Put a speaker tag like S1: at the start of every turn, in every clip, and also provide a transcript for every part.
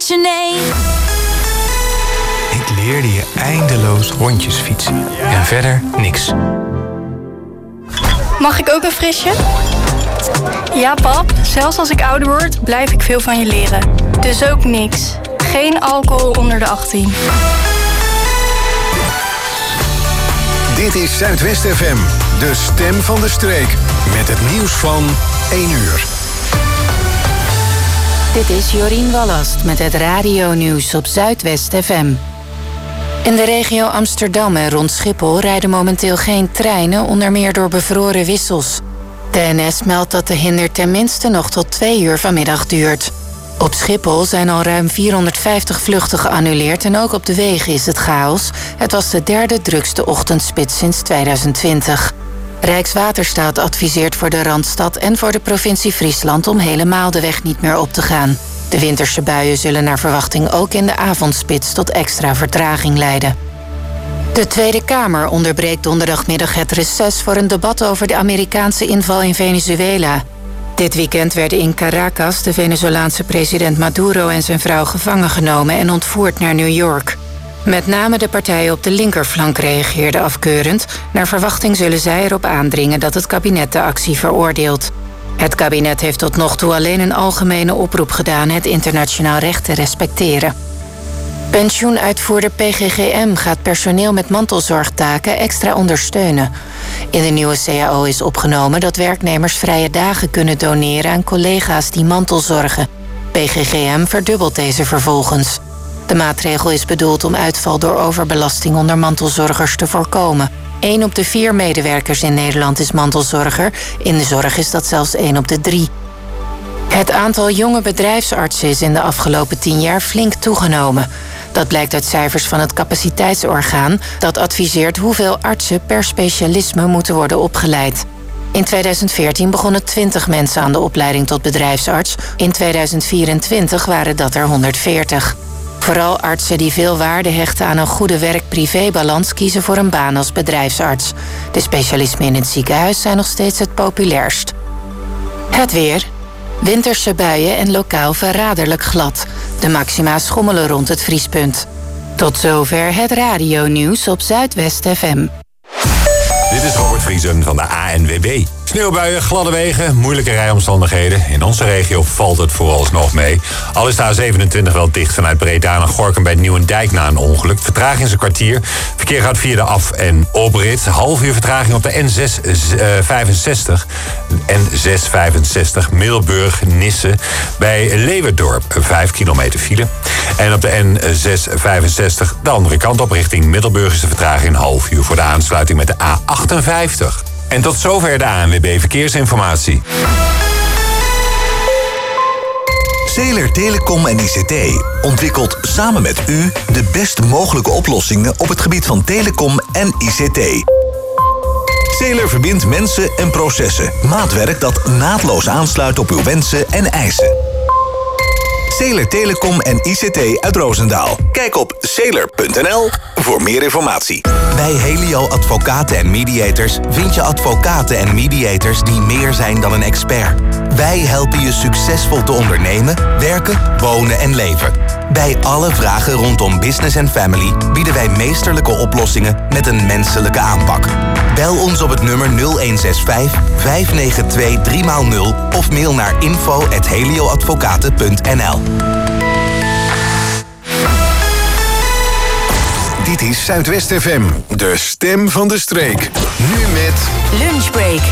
S1: je nee.
S2: Ik leerde je eindeloos rondjes fietsen. En verder niks.
S3: Mag ik ook een frisje? Ja, pap. Zelfs als ik ouder word, blijf ik veel van je leren. Dus ook niks. Geen alcohol onder de 18.
S4: Dit is Zuidwest FM, de stem van de streek. Met het nieuws van 1 uur.
S5: Dit is Jorien Wallast met het radio-nieuws op Zuidwest FM. In de regio Amsterdam en rond Schiphol rijden momenteel geen treinen, onder meer door bevroren wissels. De NS meldt dat de hinder tenminste nog tot 2 uur vanmiddag duurt. Op Schiphol zijn al ruim 450 vluchten geannuleerd en ook op de wegen is het chaos. Het was de 3e drukste ochtendspits sinds 2020. Rijkswaterstaat adviseert voor de Randstad en voor de provincie Friesland om helemaal de weg niet meer op te gaan. De winterse buien zullen naar verwachting ook in de avondspits tot extra vertraging leiden. De Tweede Kamer onderbreekt donderdagmiddag het reces voor een debat over de Amerikaanse inval in Venezuela. Dit weekend werden in Caracas de Venezolaanse president Maduro en zijn vrouw gevangen genomen en ontvoerd naar New York. Met name de partijen op de linkerflank reageerden afkeurend. Naar verwachting zullen zij erop aandringen dat het kabinet de actie veroordeelt. Het kabinet heeft tot nog toe alleen een algemene oproep gedaan het internationaal recht te respecteren. Pensioenuitvoerder PGGM gaat personeel met mantelzorgtaken extra ondersteunen. In de nieuwe CAO is opgenomen dat werknemers vrije dagen kunnen doneren aan collega's die mantelzorgen. PGGM verdubbelt deze vervolgens. De maatregel is bedoeld om uitval door overbelasting onder mantelzorgers te voorkomen. 1 op de 4 medewerkers in Nederland is mantelzorger. In de zorg is dat zelfs 1 op de 3. Het aantal jonge bedrijfsartsen is in de afgelopen 10 jaar flink toegenomen. Dat blijkt uit cijfers van het capaciteitsorgaan dat adviseert hoeveel artsen per specialisme moeten worden opgeleid. In 2014 begonnen 20 mensen aan de opleiding tot bedrijfsarts. In 2024 waren dat er 140. Vooral artsen die veel waarde hechten aan een goede werk-privé-balans kiezen voor een baan als bedrijfsarts. De specialismen in het ziekenhuis zijn nog steeds het populairst. Het weer. Winterse buien en lokaal verraderlijk glad. De maxima schommelen rond het vriespunt. Tot zover het radio-nieuws op Zuidwest FM.
S6: Dit is Robert Vriesen van de ANWB. Sneeuwbuien, gladde wegen, moeilijke rijomstandigheden. In onze regio valt het vooralsnog mee. Al is de A27 wel dicht vanuit Breda naar Gorinchem bij Nieuwendijk na een ongeluk. Vertraging is een kwartier. Verkeer gaat via de af- en oprit. Half uur vertraging op de N665. N665 Middelburg-Nisse bij Leeuwerdorp. 5 kilometer file. En op de N665 de andere kant op richting Middelburg is de vertraging een half uur voor de aansluiting met de A58. En tot zover de ANWB Verkeersinformatie.
S7: Zeeler Telecom en ICT ontwikkelt samen met u de best mogelijke oplossingen op het gebied van telecom en ICT. Zeeler verbindt mensen en processen. Maatwerk dat naadloos aansluit op uw wensen en eisen. Zeeler Telecom en ICT uit Roosendaal. Kijk op zeeler.nl voor meer informatie. Bij Helio Advocaten en Mediators vind je advocaten en mediators die meer zijn dan een expert. Wij helpen je succesvol te ondernemen, werken, wonen en leven. Bij alle vragen rondom business en family bieden wij meesterlijke oplossingen met een menselijke aanpak. Bel ons op het nummer 0165 592 3x0 of mail naar info@helioadvocaten.nl.
S4: Dit is Zuidwest FM, de stem van de streek. Nu met
S5: Lunchbreak.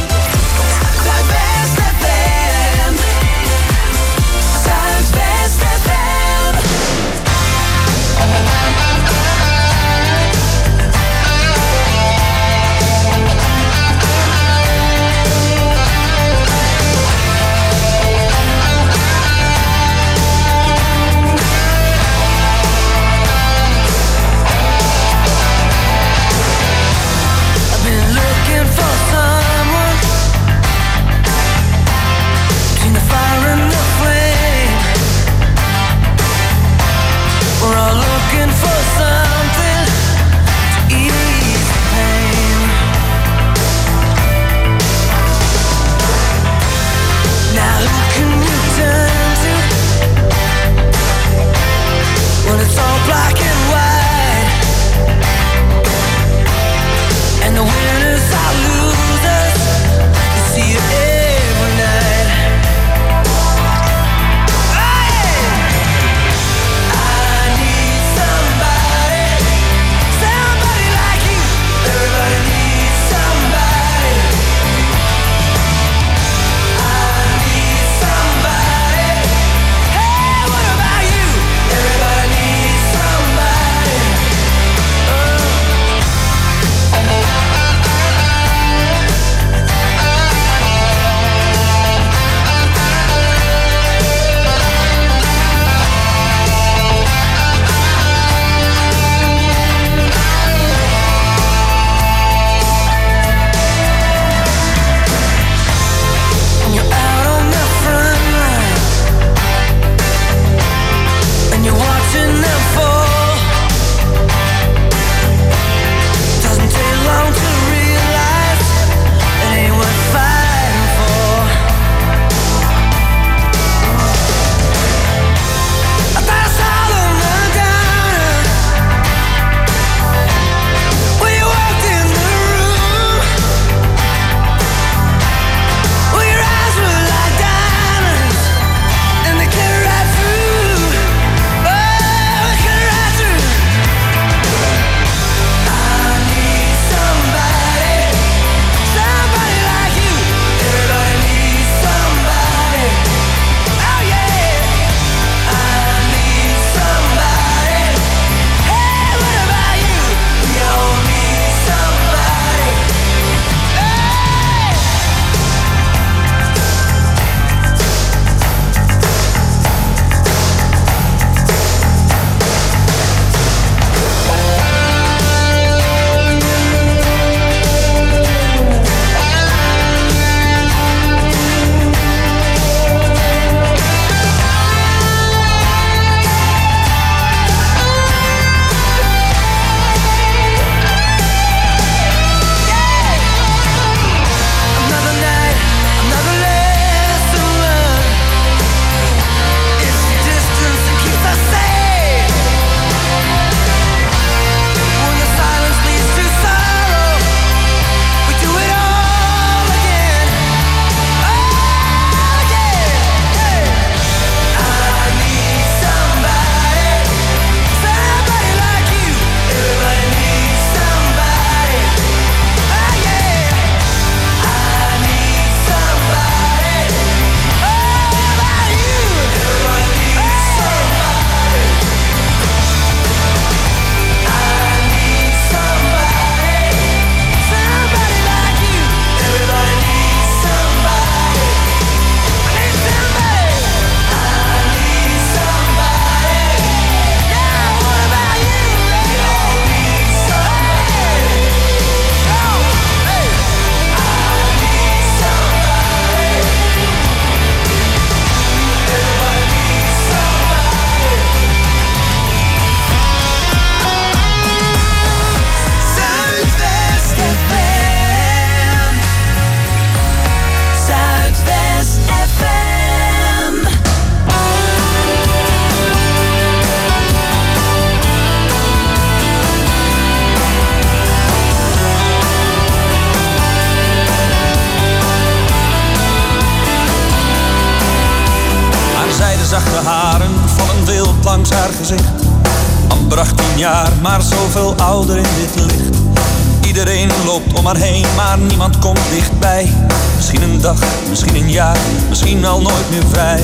S1: zachte haren vallen wild langs haar gezicht. Amper 18 jaar, maar zoveel ouder in dit licht. Iedereen loopt om haar heen, maar niemand komt dichtbij. Misschien een dag, misschien een jaar, misschien al nooit meer vrij.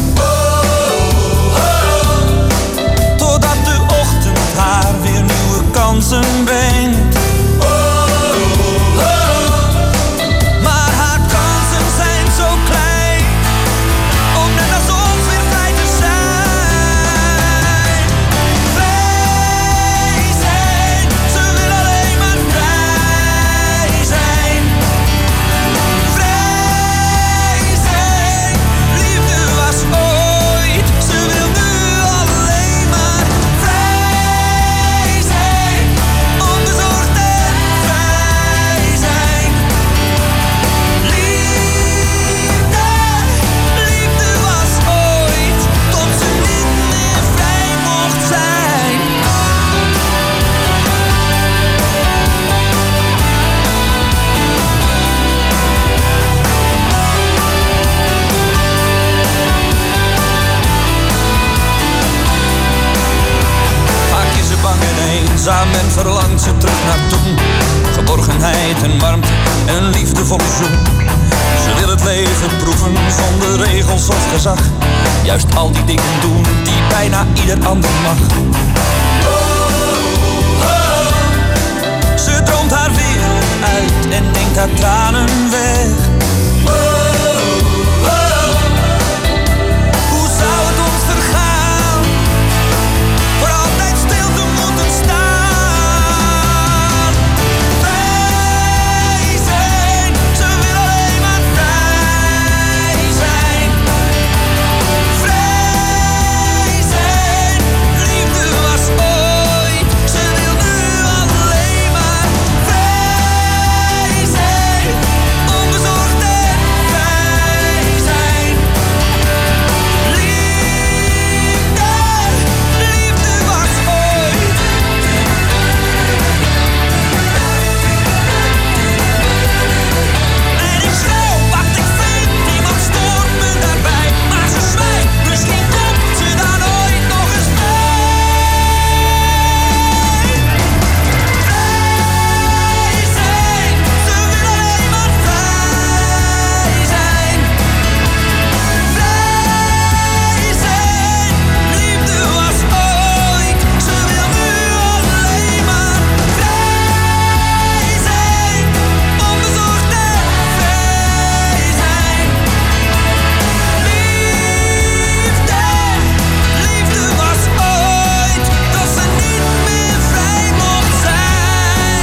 S1: Totdat de ochtend haar weer nieuwe kansen brengt. Maar haar kansen zijn zo klein, om net als ons weer vrij te zijn. Vrij zijn, ze wil alleen maar vrij zijn. Vrij zijn, liefde was ooit, ze wil nu alleen maar vrij zijn. Onbezorgd en vrij zijn. Liefde was ooit, tot ze niet meer vrij mocht zijn. Vaak is ze bang en eenzaam en verlangt ze terug naar toen. Geborgenheid en warmte en een liefdevolle zoen. Ze wil het leven proeven zonder regels of gezag. Juist al die dingen doen die bijna ieder ander mag. Ze droomt haar wereld uit en denkt haar tranen weg. Hoe zou het ons vergaan? Voor altijd stil te moeten staan. Vrij zijn, ze wil alleen maar vrij zijn. Vrij zijn, liefde was ooit, ze wil nu alleen maar vrij zijn. Onbezorgd en vrij zijn. Liefde was ooit. En ik schreeuw wat ik vind, niemand stoort me daarbij. Maar ze zwijgt, misschien komt ze dan ooit nog eens vrij. Vrij zijn, ze wil alleen maar vrij zijn. Vrij zijn, liefde was ooit, ze wil nu alleen maar vrij zijn. Onbezorgd en vrij zijn. Liefde was ooit, dat ze niet meer vrij mocht zijn.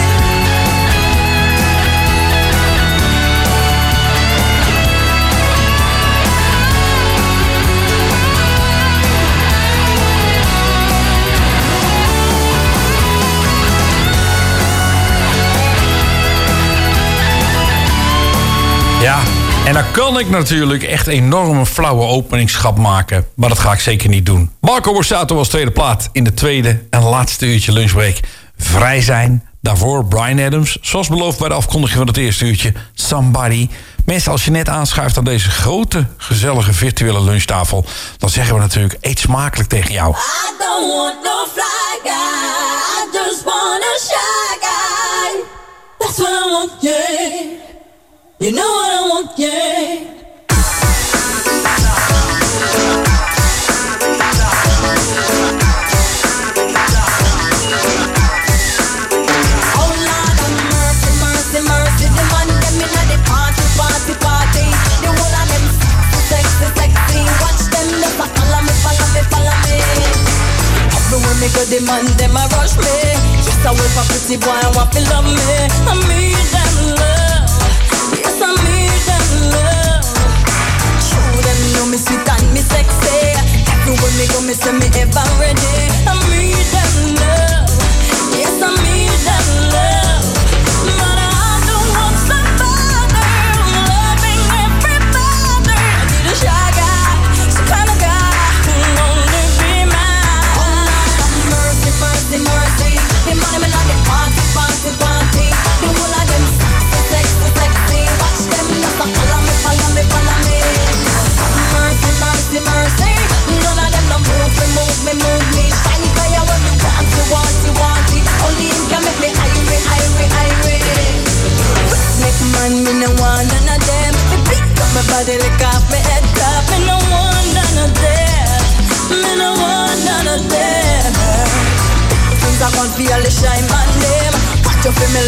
S8: Ja, en dan kan ik natuurlijk echt enorme flauwe openingsschap maken. Maar dat ga ik zeker niet doen. Marco Borsato als tweede plaat in de tweede en laatste uurtje lunchbreak. Vrij zijn. Daarvoor Bryan Adams. Zoals beloofd bij de afkondiging van het eerste uurtje. Somebody. Mensen, als je net aanschuift aan deze grote, gezellige virtuele lunchtafel, dan zeggen we natuurlijk eet smakelijk tegen jou.
S9: I don't want no fly guy. I just want a shy guy. That's what I want, yeah. You know what I want, yeah. Oh Lord have mercy, mercy, mercy. The man them inna the party, party, party. The whole of them sexy, sexy. Watch them just a follow me, follow me, follow me. Everywhere me go, the man them a rush me. Just a wait for pretty boy and want to love me. I need them love. Yes, I need them love. Show them know me sweet and me sexy. Everywhere me go, me say me ever ready. I need them love. Yes, I need them love. But I don't want somebody loving everybody. I need a shy guy, some kind of guy who only be mine. Oh Lord have mercy, mercy, mercy. The money me like the party, party, party. The whole of them sexy, sexy, sexy. Watch them just a follow me, follow me, follow me. Mercy, mercy, mercy.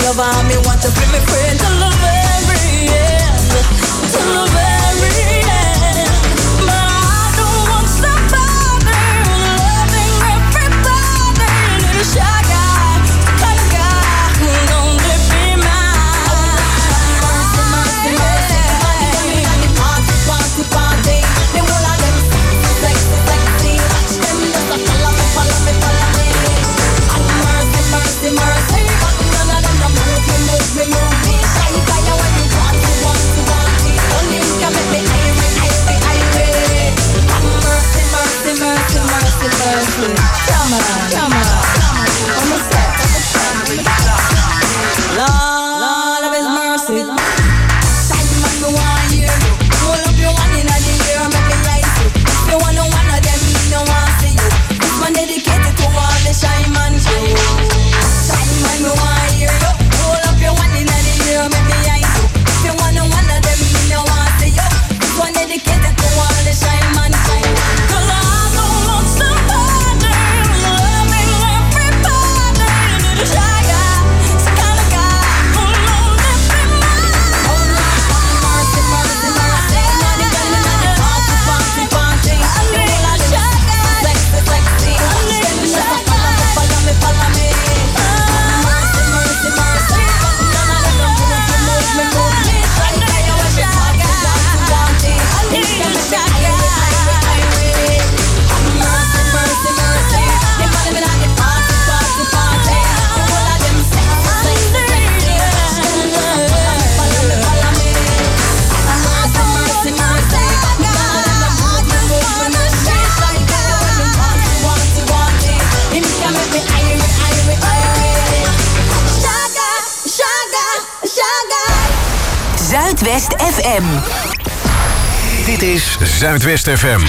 S9: lover, me want to be my friend till the very end, till the very end. But I don't want somebody loving everybody. Need a shy guy, kind of guy who'll only be mine. Mercy, mercy, mercy, money, money, party, party, party. They all of them sexy, sexy, sexy. Watch them just a follow me, follow me, follow me. Mercy, mercy, mercy. None of them don't move me, move me, move me. Shy guy, when you want to, want to, want to. Only you can make me irate, irate, irate. Mercy, mercy, mercy, mercy, mercy. Come on, come on, come on. On the step, on the step. Lord of His mercy. Time man, me want you. Hold up your one in the air, make me rise you. If you want one of them, me no want see you. This one dedicated to all the shy man crew. Time man, me want you. Hold up your one in the air, make me rise you. If you want one of them, me no want see you. This one dedicated to all the shy man crew. 'Cause I don't want somebody loving everybody. Need a shy guy, some kind of guy who'll only be mine. Oh Lord, mercy, mercy, mercy. Money, money, money, party, party, party. I need a shy guy, sexy, sexy. Watch them just follow me, follow me, follow me. Mercy, mercy, mercy. None of them don't move me, move me. Shy guy, you want me party, party, party. I need a shy guy. Mercy, mercy, mercy. They follow me like the party, party, party. The whole of them sexy, sexy, sexy. Watch them just follow me, follow me. Mercy, mercy, mercy. None of them don't move me, move me. Shy guy, when you want to, want to, want it. Him can make me irate, irate, irate. Shy guy, shy guy, shy guy.
S5: Zuidwest FM.
S4: Dit is Zuidwest FM.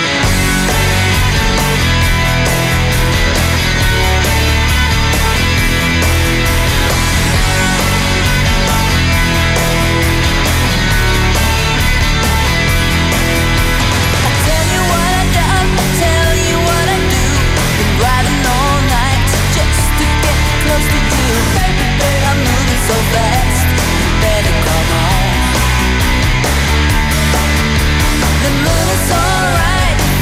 S9: Tell you what I done, tell you what I do. Been riding all night just to get close to you. Baby, baby, I'm moving so fast. You better come on. The moon is alright,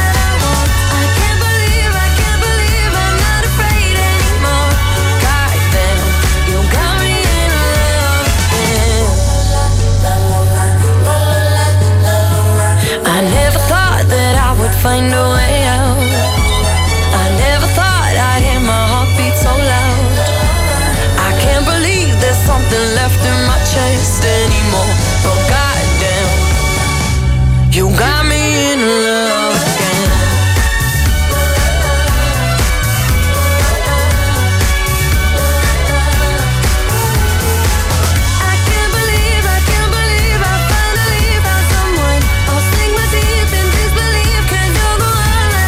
S10: that I want. I can't believe I'm not afraid anymore. Goddamn, you got me in love again. I never thought that I would find a way out. I never thought I'd hear my heartbeat so loud. I can't believe there's something left in my chest anymore. Oh goddamn, you got me in love again. I can't believe I finally found someone. I'll sink my teeth in disbelief, 'cause you're the one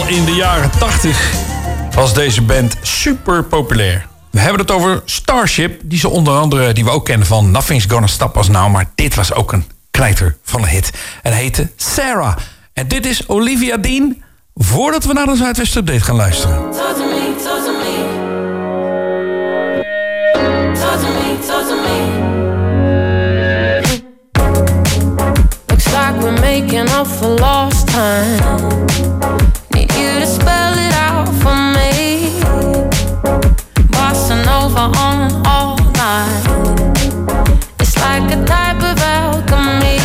S8: Al in de jaren 80 was deze band super populair. We hebben het over Starship, die we ook kennen van Nothing's Gonna Stop Us Now. Maar dit was ook een knijter van een hit. En heette Sarah. En dit is Olivia Dean, voordat we naar de Zuidwest Update gaan luisteren.
S10: Looks like we're making up for lost time. Need you to spell it out for me. Bossing over on all night. It's like a type of alchemy.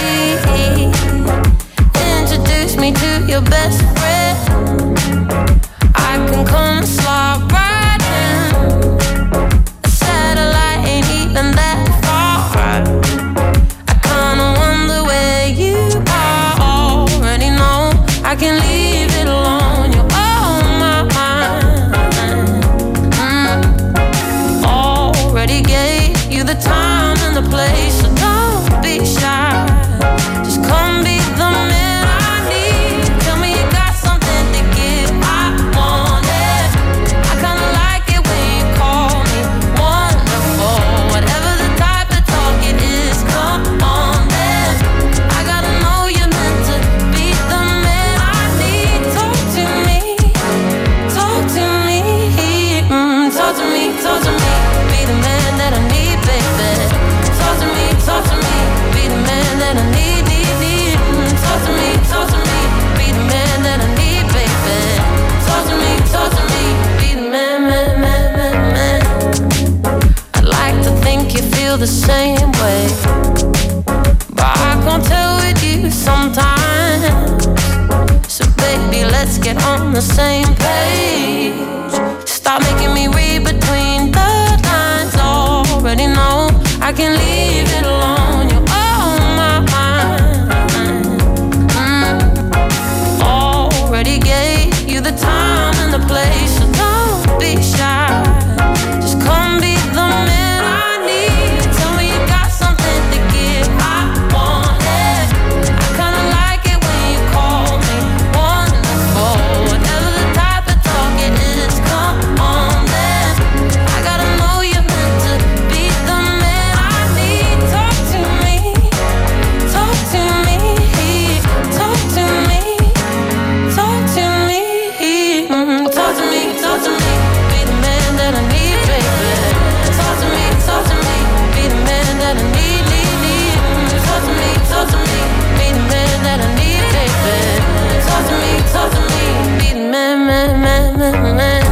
S10: Introduce me to your best friend. I can come slide right in. A satellite ain't even that far. I kinda wonder where you are. Already know I can leave it alone. You're on my mind. Already gave you the time and the place, so don't be shy. Just come be the man I need. Tell me you got something to give. I want it. I kinda like it when you call me wonderful. Whatever the type of talk it is, come on then. I gotta know you're meant to be the man I need. Talk to me, talk to me, talk to me, talk to me. Be the man that I need, baby. Talk to me, be the man that I need. Talk to me, be the man that I need, baby. Talk to me, be the man. I'd like to think you feel the same way, but I can't tell with you sometimes. So baby, let's get on the same page. Stop making me read between the lines. Already know I can leave it alone. You're on my mind. Already gave you the time and the place, so don't be shy. Just come be the man I need. Tell me you got something to give. I want it. I kinda like it when you call me wonderful. Whatever the type of talk it is, come on then. I gotta know you're meant to be the man I need. Talk to me, talk to me, talk to me, talk to me, talk to me, talk to me. Be the man that I need, baby. Talk to me, be the man that I need, need. Talk to me, be the man that I need, baby. Talk to me, be the man.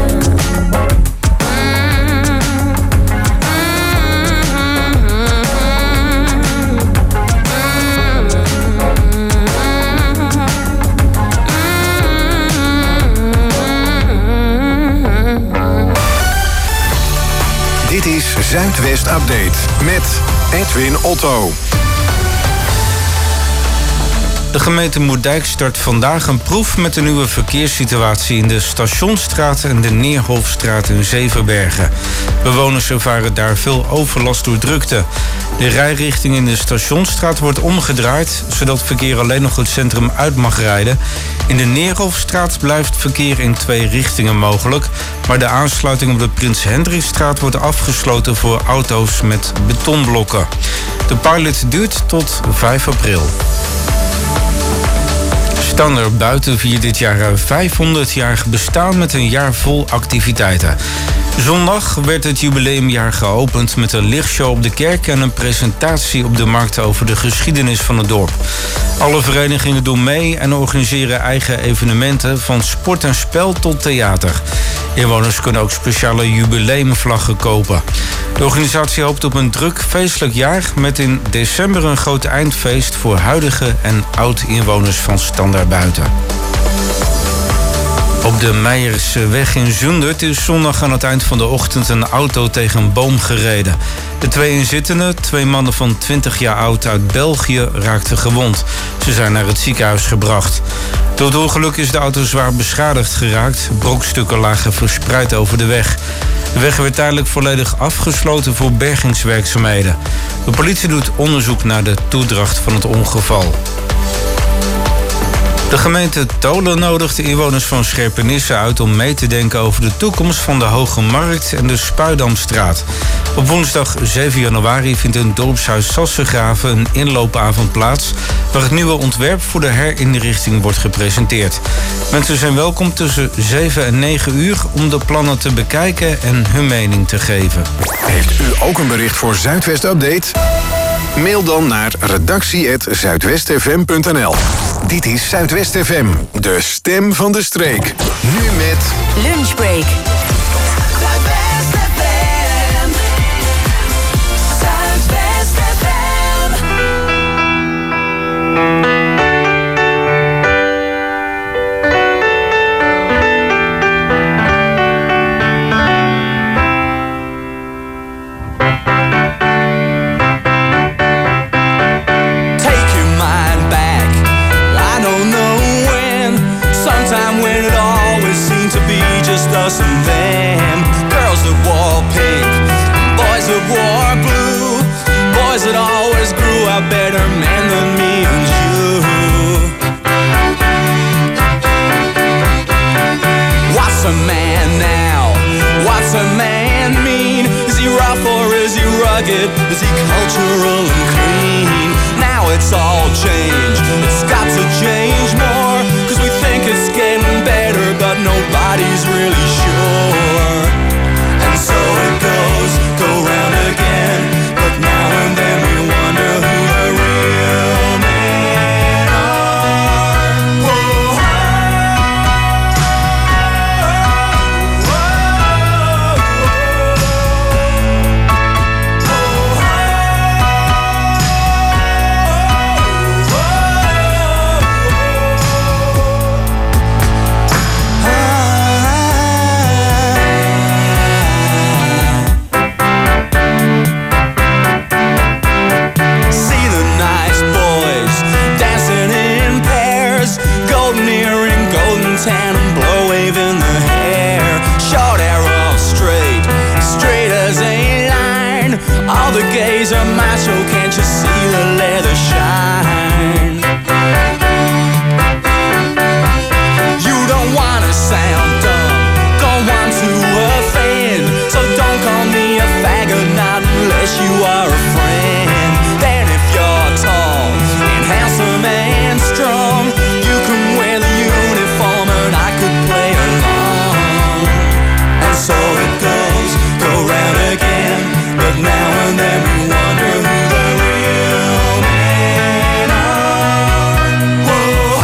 S4: Dit is Zuidwest Update met Edwin Otto.
S11: De gemeente Moerdijk start vandaag een proef met de nieuwe verkeerssituatie in de Stationsstraat en de Neerhofstraat in Zevenbergen. Bewoners ervaren daar veel overlast door drukte. De rijrichting in de Stationsstraat wordt omgedraaid, zodat het verkeer alleen nog het centrum uit mag rijden. In de Neerhofstraat blijft verkeer in 2 richtingen mogelijk, maar de aansluiting op de Prins Hendrikstraat wordt afgesloten voor auto's met betonblokken. De pilot duurt tot 5 april. Standaard Buiten viert dit jaar haar 500-jarig bestaan met een jaar vol activiteiten. Zondag werd het jubileumjaar geopend met een lichtshow op de kerk en een presentatie op de markt over de geschiedenis van het dorp. Alle verenigingen doen mee en organiseren eigen evenementen, van sport en spel tot theater. Inwoners kunnen ook speciale jubileumvlaggen kopen. De organisatie hoopt op een druk feestelijk jaar met in december een groot eindfeest voor huidige en oud-inwoners van Standaard Buiten. Op de Meijersweg in Zundert is zondag aan het eind van de ochtend een auto tegen een boom gereden. De 2 inzittenden, 2 mannen van 20 jaar oud uit België, raakten gewond. Ze zijn naar het ziekenhuis gebracht. Door het ongeluk is de auto zwaar beschadigd geraakt. Brokstukken lagen verspreid over de weg. De weg werd tijdelijk volledig afgesloten voor bergingswerkzaamheden. De politie doet onderzoek naar de toedracht van het ongeval. De gemeente Tolen nodigt de inwoners van Scherpenisse uit om mee te denken over de toekomst van de Hoge Markt en de Spuidamstraat. Op woensdag 7 januari vindt in het dorpshuis Sassengraven een inloopavond plaats waar het nieuwe ontwerp voor de herinrichting wordt gepresenteerd. Mensen zijn welkom tussen 7 en 9 uur om de plannen te bekijken en hun mening te geven.
S4: Heeft u ook een bericht voor Zuidwest Update? Mail dan naar redactie@zuidwestfm.nl. Dit is Zuidwest FM, de stem van de streek. Nu met
S5: Lunchbreak.
S9: Zuidwest FM. Zuidwest FM.
S1: Take your mind back. I don't know when. Sometime when it always seemed to be just us and them. Girls that wore pink, boys that wore blue. Boys that always grew up better men than me and you. What's a man now? What's a man mean? Is he rough or is he rugged? Is he cultural and clean? Now it's all changed. It's got to change more. Cause we think it's getting better, but nobody's really sure. And so it goes, go round again. But now and then we wonder who the real men are. Whoa. See the nice boys dancing in pairs, golden earring, golden tan, and blow waving the hair. Short arrow, straight, straight as a line. All the gays are macho, can't you see the leather shine? You don't wanna sound dumb, don't want to offend, so don't call me a faggot, not unless you are a friend. Then if you're tall and handsome and strong, you can wear the uniform and I could play along. And so it goes, go round again, but now and then we wonder who the real men are. Whoa.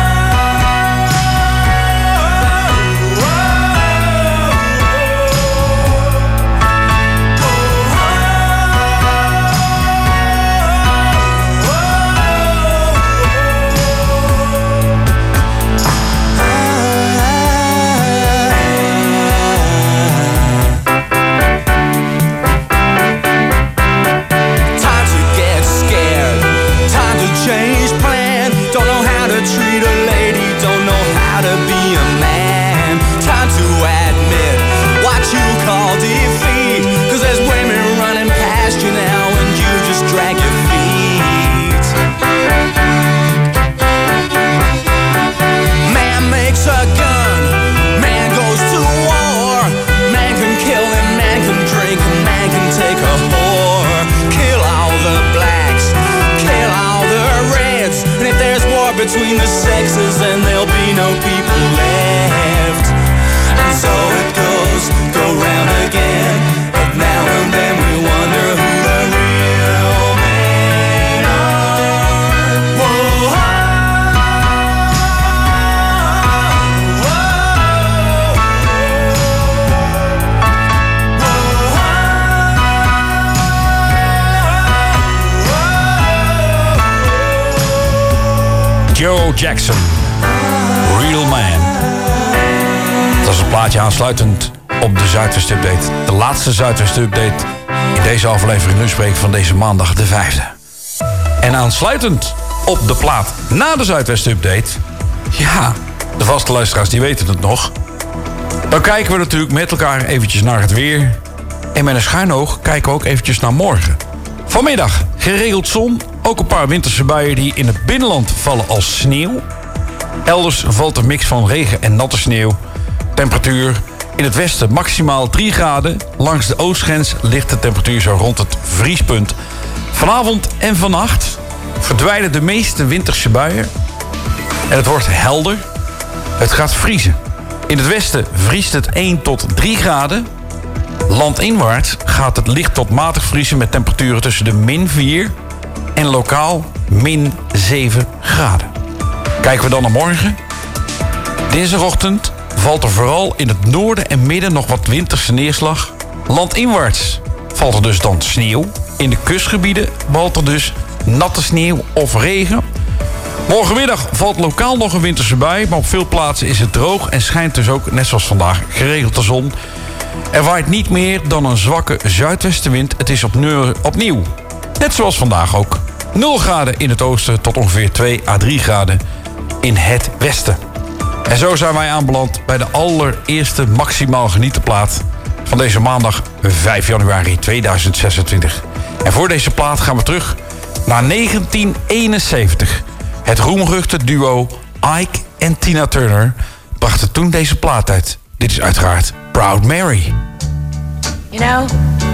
S1: Time to get scared, time to change plan. Don't know how to treat a lady, don't know how to be a man. Time to admit what you call defeat, cause there's women running past you now and you just drag your feet. Man makes a gun, man goes to war. Man can kill and man can drink and man can take a whore. Kill all the blacks, kill all the reds. And if there's war between the sexes, then there'll be no people left. And so it goes, go round again. But now and then we wonder who the real men are. Whoa.
S8: Joe Jackson, Real Man. Dat is een plaatje aansluitend op de Zuidwest Update. De laatste Zuidwest Update in deze aflevering Lunchbreak van deze maandag de 5e. En aansluitend op de plaat na de Zuidwest Update... ja, de vaste luisteraars die weten het nog... dan kijken we natuurlijk met elkaar eventjes naar het weer... en met een schuin oog kijken we ook eventjes naar morgen. Vanmiddag geregeld zon, ook een paar winterse buien die in het binnenland vallen als sneeuw. Elders valt een mix van regen en natte sneeuw. Temperatuur in het westen maximaal 3 graden. Langs de oostgrens ligt de temperatuur zo rond het vriespunt. Vanavond en vannacht verdwijnen de meeste winterse buien. En het wordt helder. Het gaat vriezen. In het westen vriest het 1 tot 3 graden. Landinwaarts gaat het licht tot matig vriezen met temperaturen tussen de -4 en lokaal -7 graden. Kijken we dan naar morgen. Dinsdagochtend valt er vooral in het noorden en midden nog wat winterse neerslag. Landinwaarts valt er dus dan sneeuw. In de kustgebieden valt er dus natte sneeuw of regen. Morgenmiddag valt lokaal nog een winterse bui, maar op veel plaatsen is het droog en schijnt dus ook, net zoals vandaag, geregeld de zon. Er waait niet meer dan een zwakke zuidwestenwind. Het is opnieuw, net zoals vandaag ook, 0 graden in het oosten tot ongeveer 2 à 3 graden in het westen. En zo zijn wij aanbeland bij de allereerste maximaal genietenplaat van deze maandag 5 januari 2026. En voor deze plaat gaan we terug naar 1971. Het roemruchte duo Ike en Tina Turner brachten toen deze plaat uit. Dit is uiteraard Proud Mary.
S12: You know,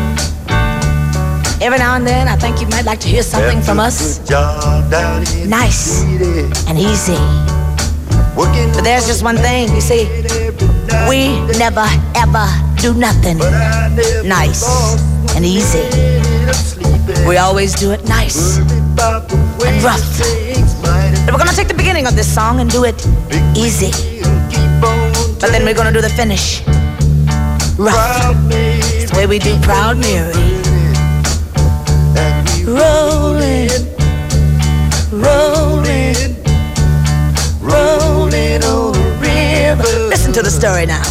S12: every now and then I think you might like to hear something from us. Nice and easy. But there's just one thing, you see, we never ever do nothing nice and easy. We always do it nice and rough. But we're gonna take the beginning of this song and do it easy. But then we're gonna do the finish rough. It's the way we do Proud Mary. Rolling, rolling, rolling on the river. Listen to the story now.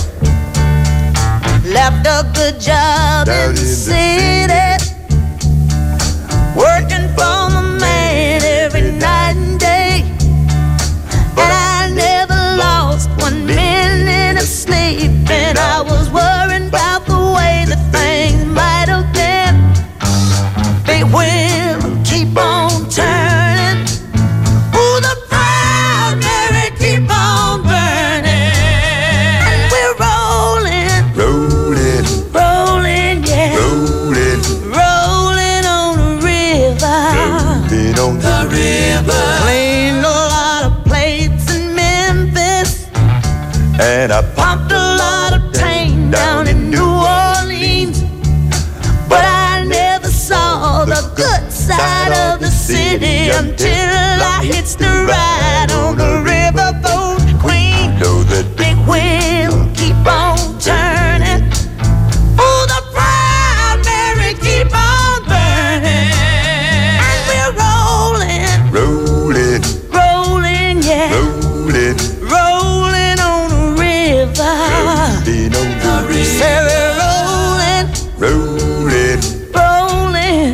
S12: Left a good job in the city, working for the man every night and day. And I never lost 1 minute of sleep, and I was worried about the way that things might have been. Big wheel keep on turning. Ooh, the Proud Mary keep on burning. And we're rolling, rolling, rolling, yeah, rolling, rolling on the river, rolling on the river. Cleaned a lot of plates in Memphis, and I pumped a lot of tang down in New Orleans. But I never saw the good side of the city until I hitched the ride on the riverboat queen. Know that big wheel keep on turning. Oh, the Proud Mary keep on burning. And we're rolling, rolling, rolling, yeah, rolling, rolling on the river, rolling on the river. Say we're rolling, rolling, rolling,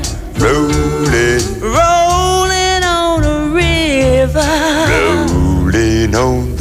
S12: rolling, rolling on the river, rolling on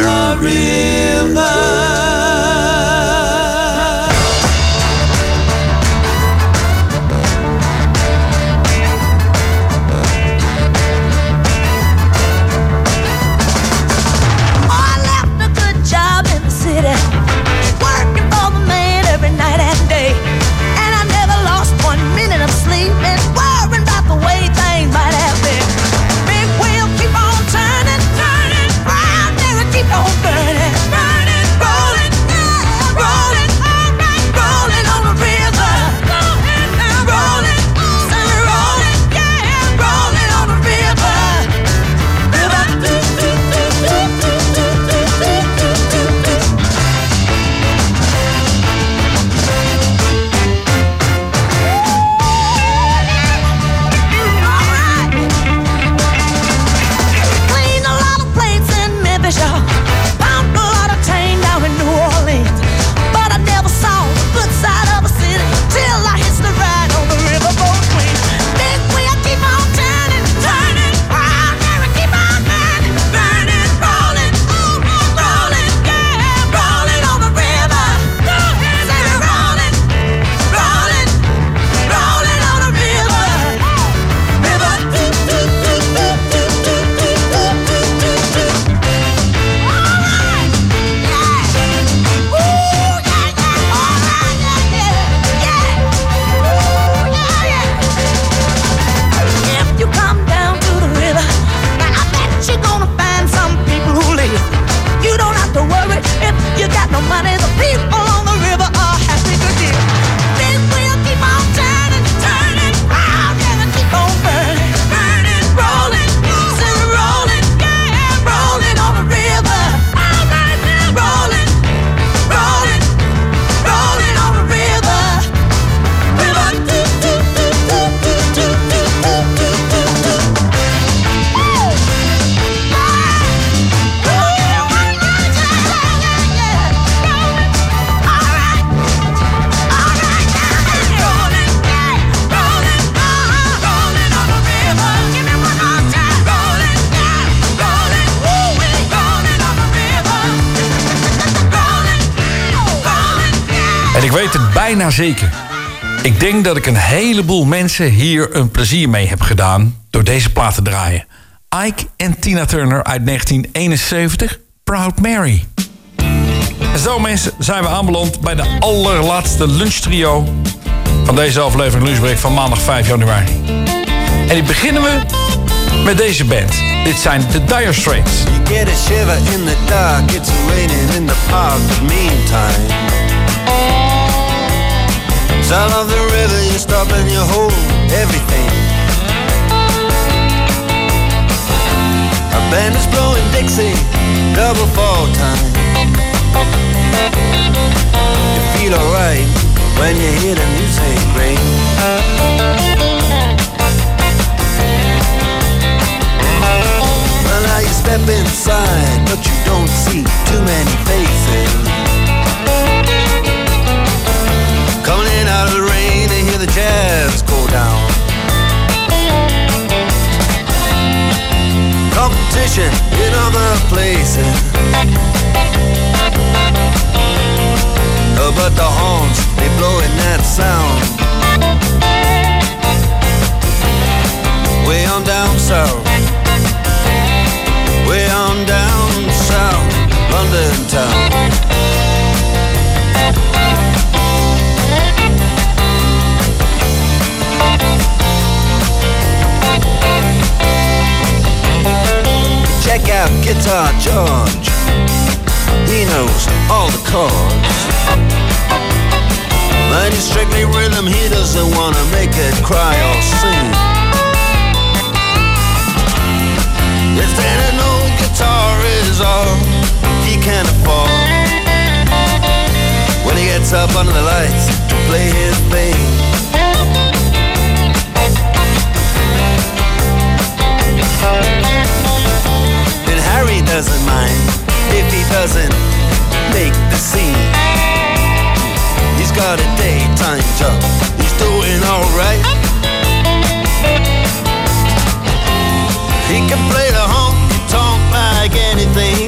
S8: weet het bijna zeker. Ik denk dat ik een heleboel mensen hier een plezier mee heb gedaan door deze plaat te draaien. Ike en Tina Turner uit 1971, Proud Mary. En zo mensen zijn we aanbeland bij de allerlaatste lunchtrio van deze aflevering Lunchbreak van maandag 5 januari. En die beginnen we met deze band. Dit zijn de Dire Straits.
S13: You get a shiver in the dark, it's raining in the park, but meantime sound of the river, you stop and you hold everything. A band is blowing Dixie, double fall time. You feel alright when you hear the music ring. Well, now you step inside, but you don't see too many faces. Coming in out of the rain and hear the jazz go down. Competition in other places, but the horns, they blowing that sound. Way on down south, way on down south, London town. Check out Guitar George, he knows all the chords. But he's strictly rhythm, he doesn't want to make it cry or sing. If then an old guitar is all he can afford, when he gets up under the lights to play his thing, then Harry doesn't mind if he doesn't make the scene. He's got a daytime job, he's doing alright. He can play the honky-tonk like anything,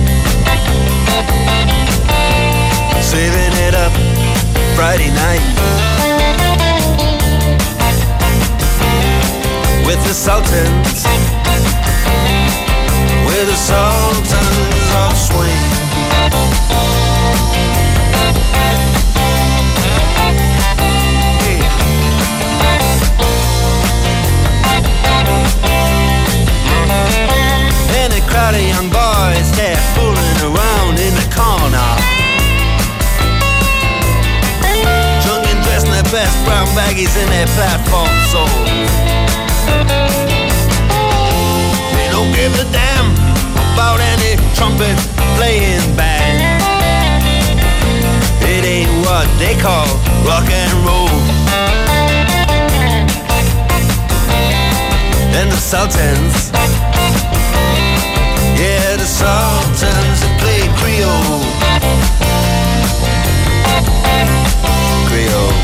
S13: saving it up Friday night with the Sultans, with the Sultans of Swing. And a crowd of young boys, they're fooling around in the corner, drunk and dressed in their best brown baggies in their platform soles. They don't give a damn about any trumpet playing band. It ain't what they call rock and roll. And the Sultans, yeah, the Sultans that play Creole. Creole.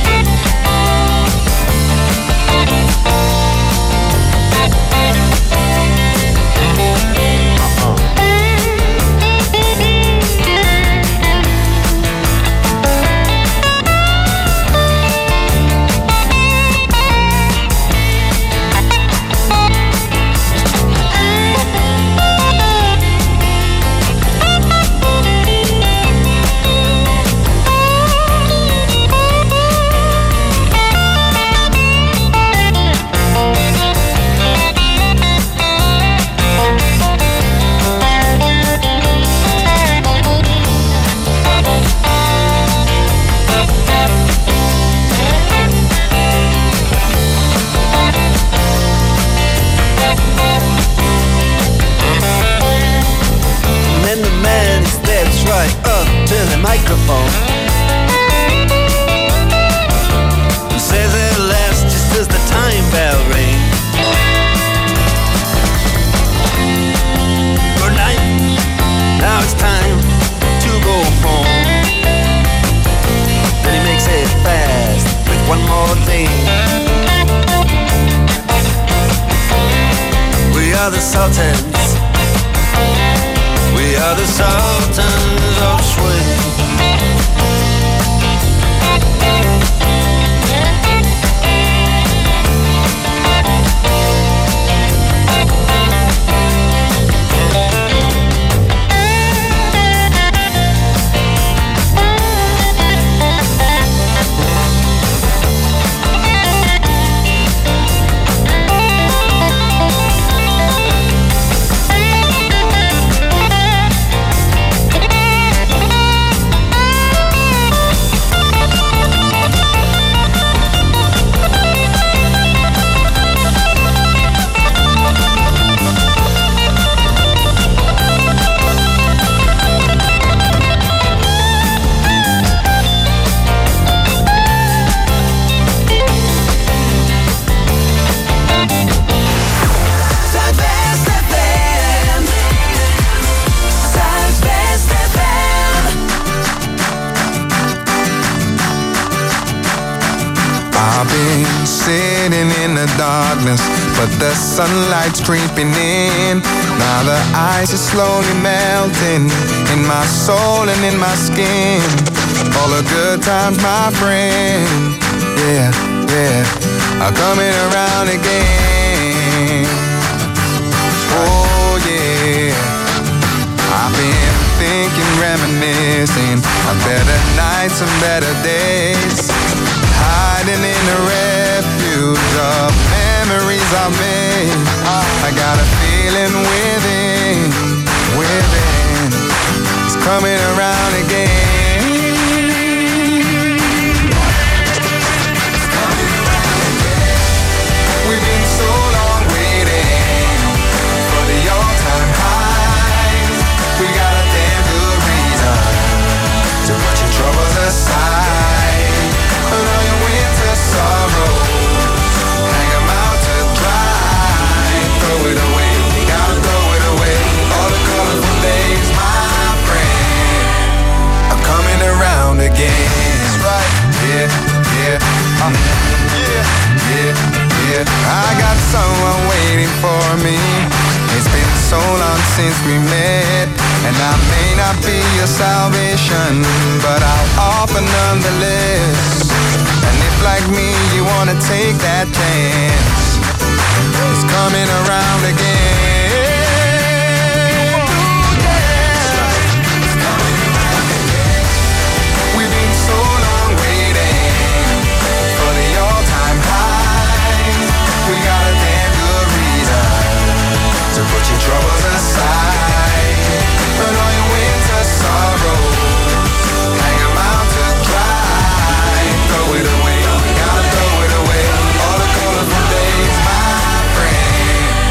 S13: are the Sultans. We are the Sultans of Swing.
S14: sitting in the darkness, but the sunlight's creeping in. Now the ice is slowly melting in my soul and in my skin. All the good times, my friend, yeah, yeah, are coming around again. Oh yeah, I've been thinking, reminiscing of better nights and better days, hiding in the refuge of memories I made. I got a feeling within, it's coming around again. We've been so long waiting for the all-time highs. We got a damn good reason to put your troubles aside. Put all your winter sorrows, hang 'em out to dry. Throw it away, you gotta throw it away. All the colorful days, my friend, are coming around again. That's right, yeah, yeah, yeah, yeah. I got someone waiting for me. It's been so long since we met, and I may not be your salvation, but I'll offer nonetheless. And if like me you wanna take that chance, it's coming around again. We've been so long waiting for the all-time high. We got a damn good reason to put your troubles aside. Put all your winter sorrows, hang 'em out to dry. Throw it away, gotta throw it away. All the colorful days, my friend,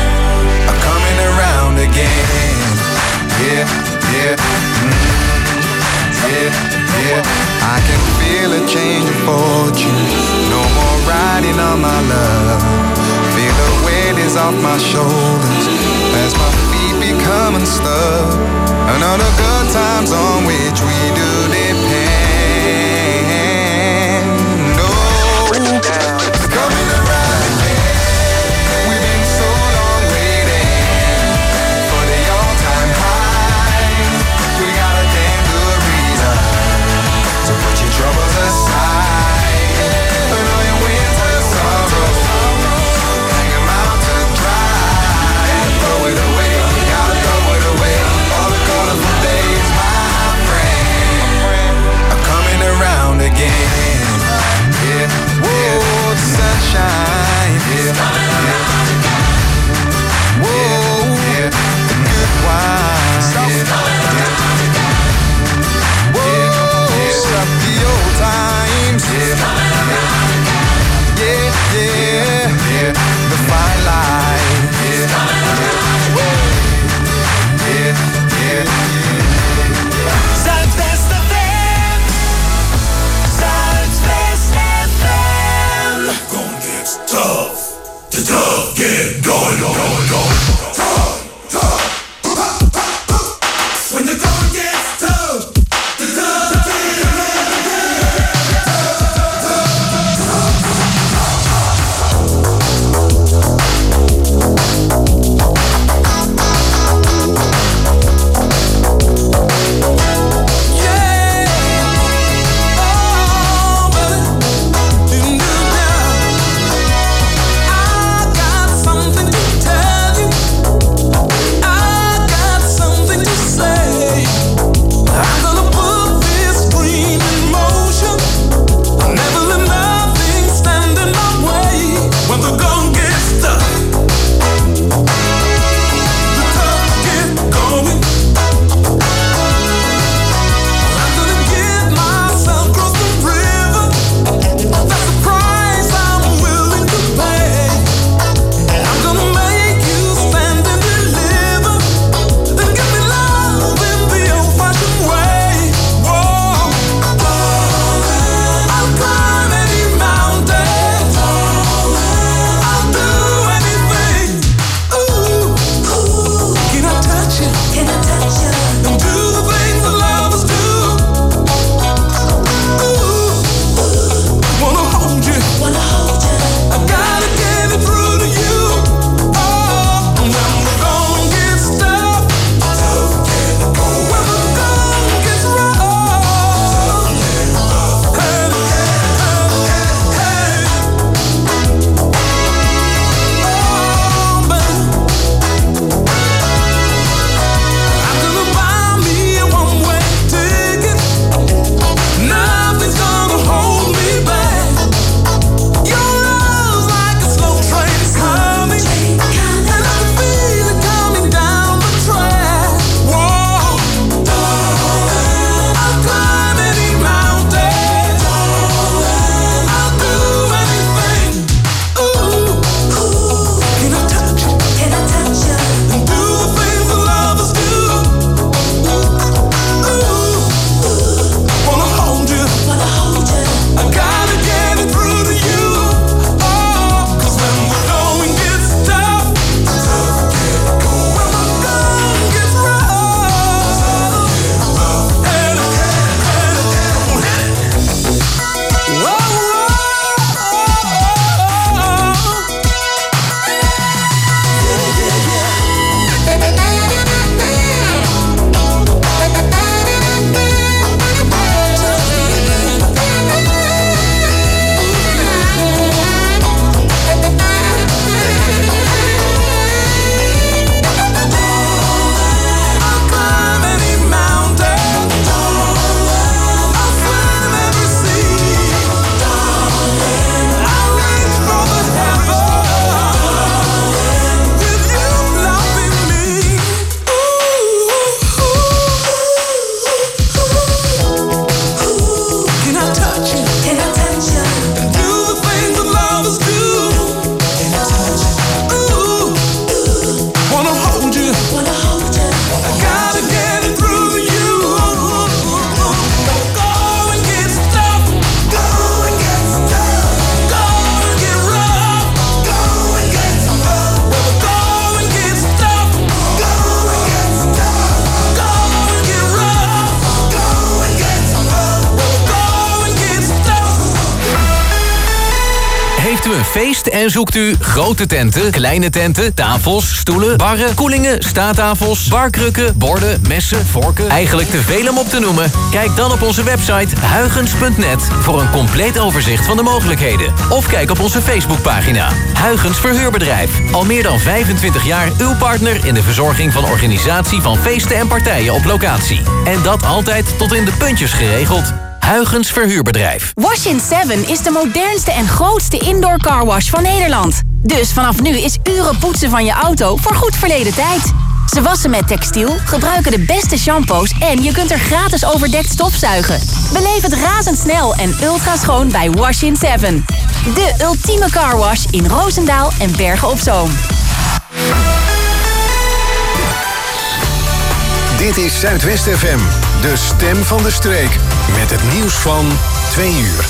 S15: Heeft u een feest en zoekt u grote tenten, kleine tenten, tafels, stoelen, barren, koelingen, staattafels, barkrukken, borden, messen, vorken, eigenlijk te veel om op te noemen? Kijk dan op onze website huygens.net voor een compleet overzicht van de mogelijkheden. Of kijk op onze Facebookpagina. Huygens Verhuurbedrijf. Al meer dan 25 jaar uw partner in de verzorging van organisatie van feesten en partijen op locatie. En dat altijd tot in de puntjes geregeld. Huygens Verhuurbedrijf.
S16: Wash-in 7 is de modernste en grootste indoor carwash van Nederland. Dus vanaf nu is uren poetsen van je auto voor goed verleden tijd. Ze wassen met textiel, gebruiken de beste shampoos en je kunt er gratis overdekt stofzuigen. Beleef het razendsnel en ultra schoon bij Wash-in 7. De ultieme carwash in Roosendaal en Bergen op Zoom.
S4: Dit is Zuidwest FM, de stem van de streek. Met het nieuws van 2 uur.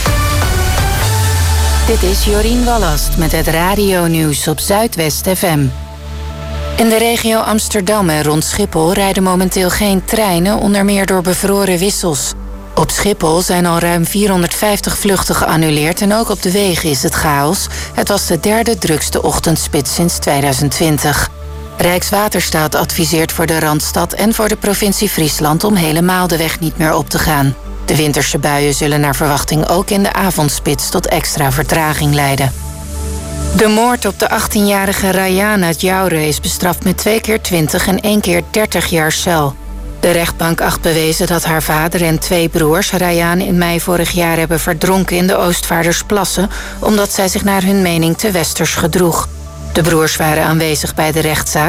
S5: Dit is Jorien Wallast met het radionieuws op Zuidwest FM. In de regio Amsterdam en rond Schiphol rijden momenteel geen treinen, onder meer door bevroren wissels. Op Schiphol zijn al ruim 450 vluchten geannuleerd en ook op de wegen is het chaos. Het was de derde drukste ochtendspits sinds 2020. Rijkswaterstaat adviseert voor de Randstad en voor de provincie Friesland om helemaal de weg niet meer op te gaan. De winterse buien zullen naar verwachting ook in de avondspits tot extra vertraging leiden. De moord op de 18-jarige Rayaan uit Joure is bestraft met 2 keer 20 en 1 keer 30 jaar cel. De rechtbank acht bewezen dat haar vader en 2 broers Rayaan in mei vorig jaar hebben verdronken in de Oostvaardersplassen, omdat zij zich naar hun mening te westers gedroeg. De broers waren aanwezig bij de rechtszaak.